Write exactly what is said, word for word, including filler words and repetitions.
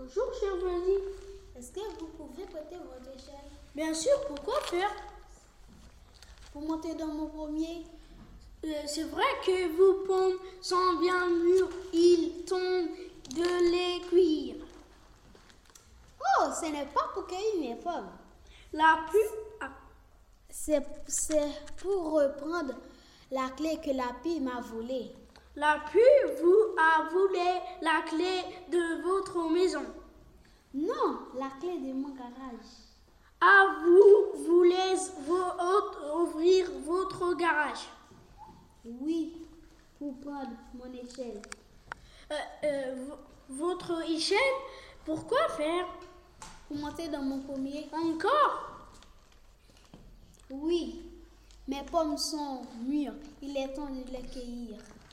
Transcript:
Bonjour, cher voisin. Est-ce que vous pouvez prêter votre échelle? Bien sûr, pourquoi faire? Pour monter dans mon pommier? Euh, c'est vrai que vos pommes sont bien mûres. Ils tombent de les cuire. Oh, ce n'est pas pour cueillir mes pommes. La pluie... Ah. C'est, c'est pour reprendre la clé que la pie m'a volée. La pluie vous a volé la clé de votre maison. Non, la clé de mon garage. Ah, vous voulez vo- ouvrir votre garage? Oui, pour prendre mon échelle. Euh, euh, v- votre échelle? Pourquoi faire? Pour monter dans mon pommier? Encore? Oui, mes pommes sont mûres. Il est temps de les cueillir.